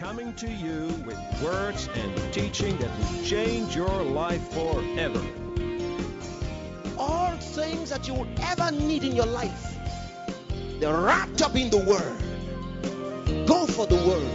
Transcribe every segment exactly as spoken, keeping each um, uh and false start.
coming to you with words and teaching that will change your life forever. All things that you will ever need in your life, they're wrapped up in the Word. Go for the Word.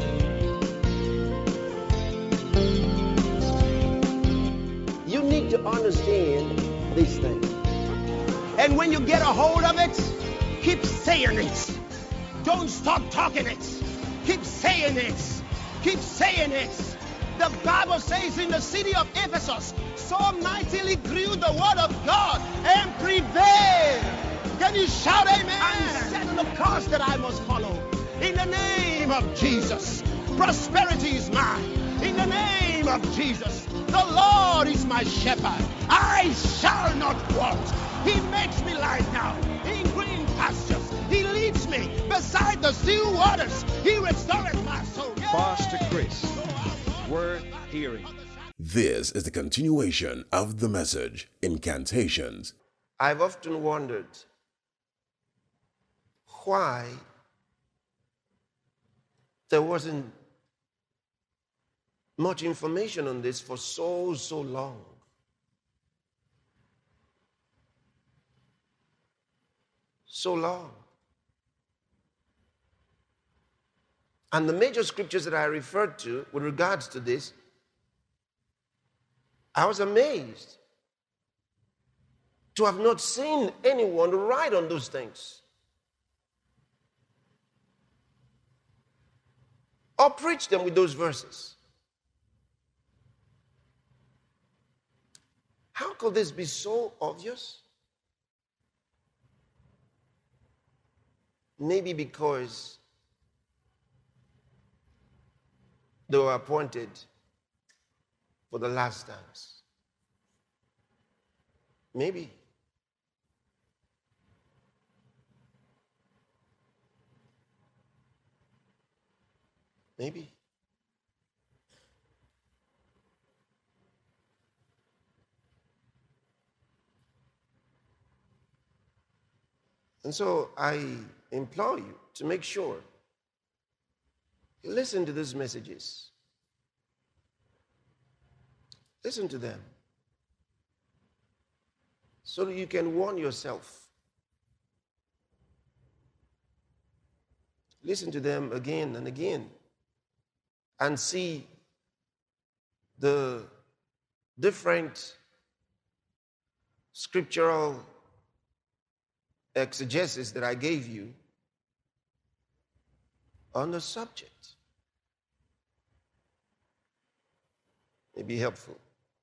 You need to understand these things. And when you get a hold of it, keep saying it. Don't stop talking it. Keep saying it. Keep saying it. The Bible says in the city of Ephesus, so mightily grew the word of God and prevailed. Can you shout amen? I'm setting the course that I must follow. In the name of Jesus, prosperity is mine. In the name of Jesus, the Lord is my shepherd. I shall not want. He makes me lie down in green pastures. He leads me beside the still waters. He restores my soul. Yeah. Pastor Chris, worth hearing. This is the continuation of the message, Incantations. I've often wondered why there wasn't much information on this for so, so long. So long. And the major scriptures that I referred to with regards to this, I was amazed to have not seen anyone write on those things or preach them with those verses. How could this be so obvious? Maybe because they were appointed for the last times. Maybe. Maybe. And so I implore you to make sure you listen to these messages. Listen to them so that you can warn yourself. Listen to them again and again and see the different scriptural exegesis that I gave you on the subject. May be helpful.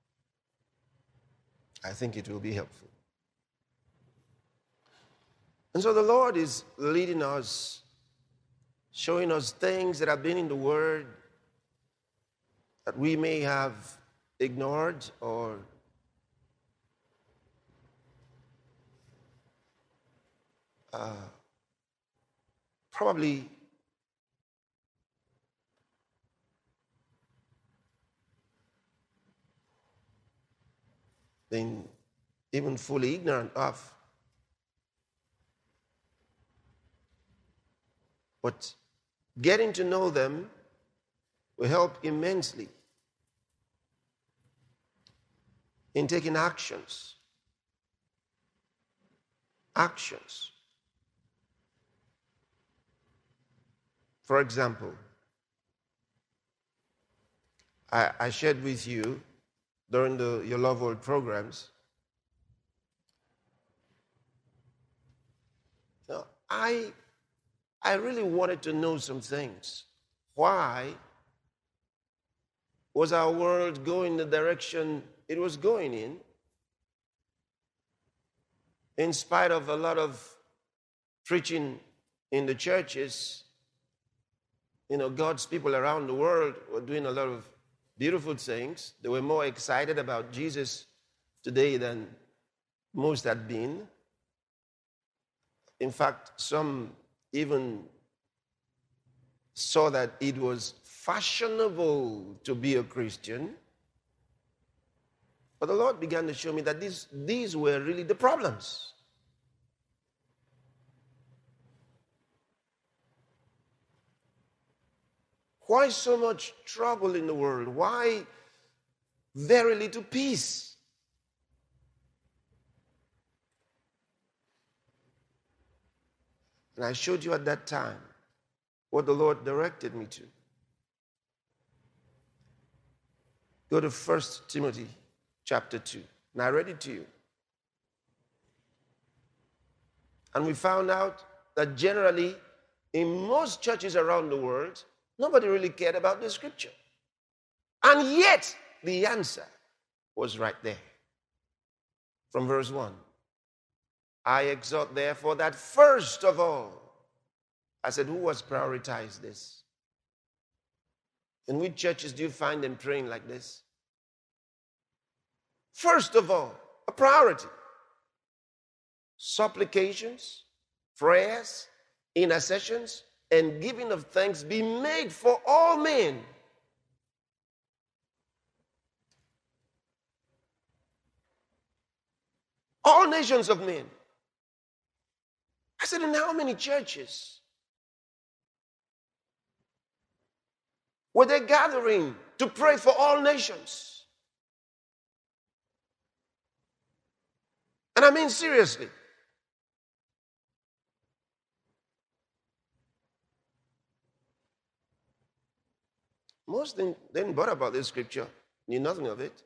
I think it will be helpful. And so the Lord is leading us, showing us things that have been in the Word that we may have ignored or uh, probably been even fully ignorant of. But getting to know them will help immensely in taking actions. Actions. For example, I, I shared with you during the Your Love World programs, you know, I, I really wanted to know some things. Why was our world going the direction it was going in, in spite of a lot of preaching in the churches? You know, God's people around the world were doing a lot of beautiful things. They were more excited about Jesus today than most had been. In fact, some even saw that it was fashionable to be a Christian. But the Lord began to show me that these, these were really the problems. Why so much trouble in the world? Why very little peace? And I showed you at that time what the Lord directed me to. Go to First Timothy chapter two. And I read it to you. And we found out that generally, in most churches around the world, nobody really cared about the scripture. And yet, the answer was right there. From verse one. I exhort, therefore, that first of all, I said, who has prioritized this? In which churches do you find them praying like this? First of all, a priority. Supplications, prayers, intercessions, and giving of thanks be made for all men. All nations of men. I said, in how many churches were they gathering to pray for all nations? And I mean seriously. Most didn't, didn't bother about this scripture, knew nothing of it.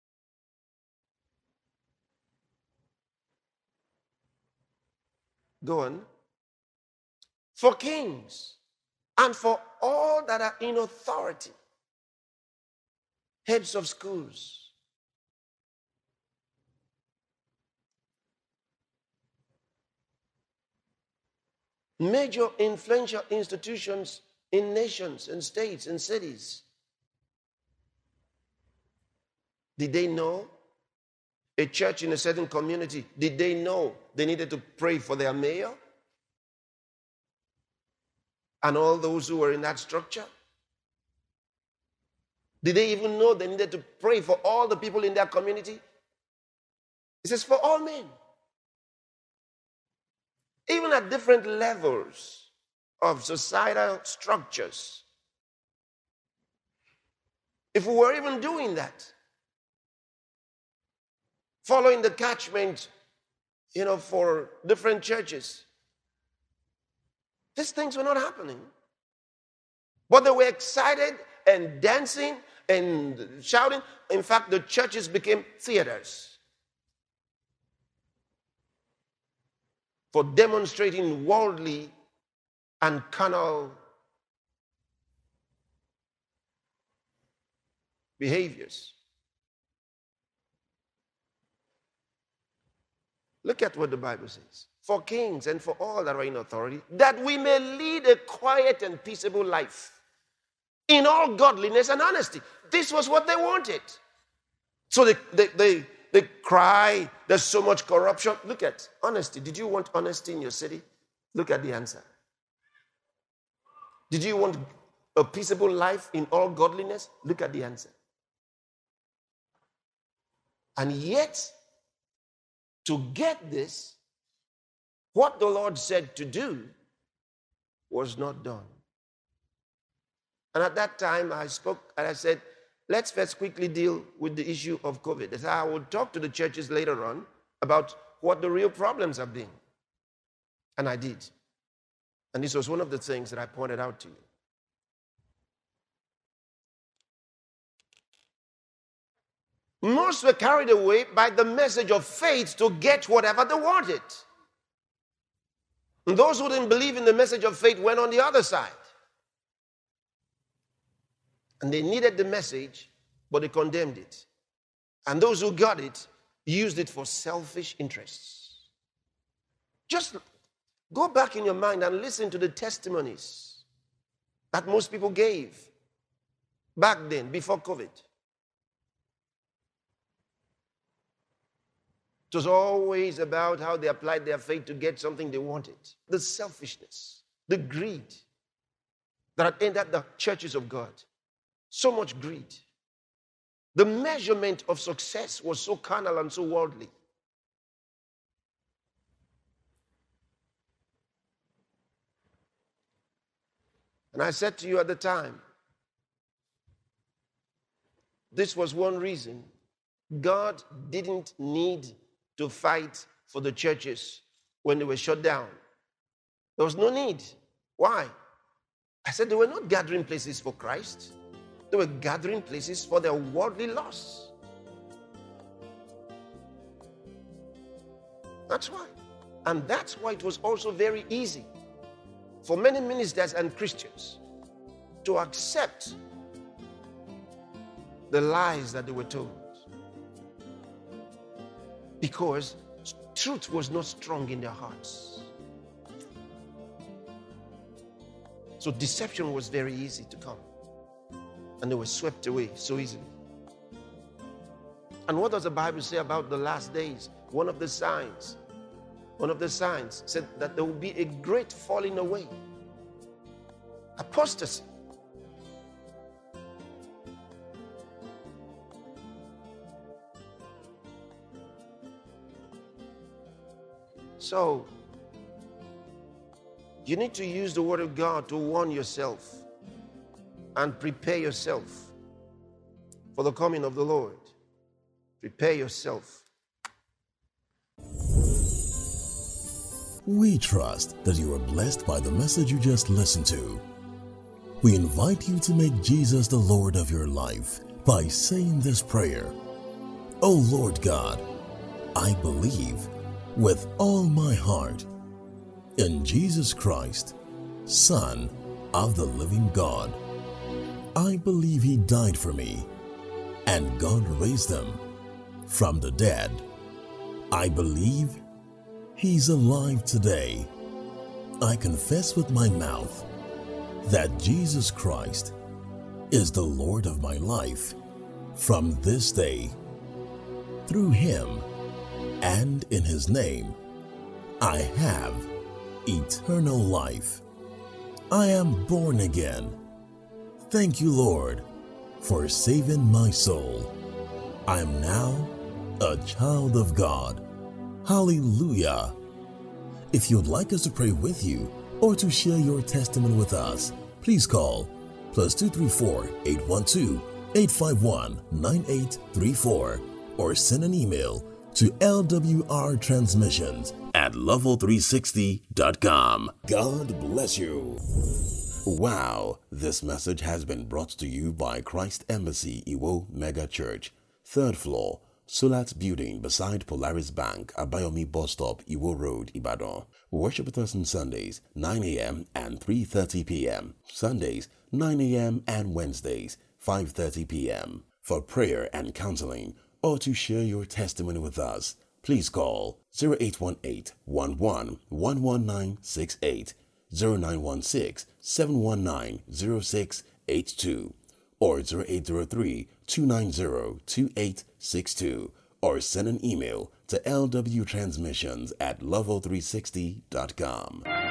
Go on. For kings and for all that are in authority, heads of schools, major influential institutions in nations and states and cities. Did they know? A church in a certain community, did they know they needed to pray for their mayor? And all those who were in that structure? Did they even know they needed to pray for all the people in their community? It says for all men. Even at different levels of societal structures. If we were even doing that, following the catchment, you know, for different churches, these things were not happening. But they were excited and dancing and shouting. In fact, the churches became theaters for demonstrating worldly and carnal behaviors. Look at what the Bible says. For kings and for all that are in authority, that we may lead a quiet and peaceable life in all godliness and honesty. This was what they wanted. So they, they, they, they cry, there's so much corruption. Look at honesty. Did you want honesty in your city? Look at the answer. Did you want a peaceable life in all godliness? Look at the answer. And yet, to get this, what the Lord said to do was not done. And at that time, I spoke and I said, let's first quickly deal with the issue of COVID. As I will talk to the churches later on about what the real problems have been. And I did. And this was one of the things that I pointed out to you. Most were carried away by the message of faith to get whatever they wanted. And those who didn't believe in the message of faith went on the other side. And they needed the message, but they condemned it. And those who got it used it for selfish interests. Just go back in your mind and listen to the testimonies that most people gave back then, before COVID. It was always about how they applied their faith to get something they wanted. The selfishness, the greed that had entered the churches of God. So much greed. The measurement of success was so carnal and so worldly. And I said to you at the time, This was one reason God didn't need to fight for the churches when they were shut down. There was no need. Why? I said they were not gathering places for Christ. They were gathering places for their worldly lusts. That's why. And that's why it was also very easy for many ministers and Christians to accept the lies that they were told. Because truth was not strong in their hearts. So deception was very easy to come. And they were swept away so easily. And what does the Bible say about the last days? One of the signs, one of the signs said that there will be a great falling away. Apostasy. So, you need to use the Word of God to warn yourself and prepare yourself for the coming of the Lord. Prepare yourself. We trust that you are blessed by the message you just listened to. We invite you to make Jesus the Lord of your life by saying this prayer. O Lord God, I believe with all my heart in Jesus Christ, Son of the living God. I believe He died for me, and God raised Him from the dead. I believe He's alive today. I confess with my mouth that Jesus Christ is the Lord of my life from this day. Through Him and in His name, I have eternal life. I am born again. Thank you, Lord, for saving my soul. I am now a child of God. Hallelujah. If you'd like us to pray with you or to share your testimony with us, please call plus two three four, eight one two, eight five one, nine eight three four or send an email to L W R transmissions at level three sixty dot com. God bless you. Wow, this message has been brought to you by Christ Embassy Iwo Mega Church, third floor, Sulat Building beside Polaris Bank, Abayomi Bus Stop, Iwo Road, Ibadan. Worship with us on Sundays, nine a.m. and three thirty p.m. Sundays, nine a.m. and Wednesdays, five thirty p.m. For prayer and counseling or to share your testimony with us, please call zero eight one eight, one one, one one nine six eight, zero nine one six, seven one nine, zero six eight two or zero eight zero three, two nine zero, two eight six two or send an email to L W transmissions at level three sixty dot com.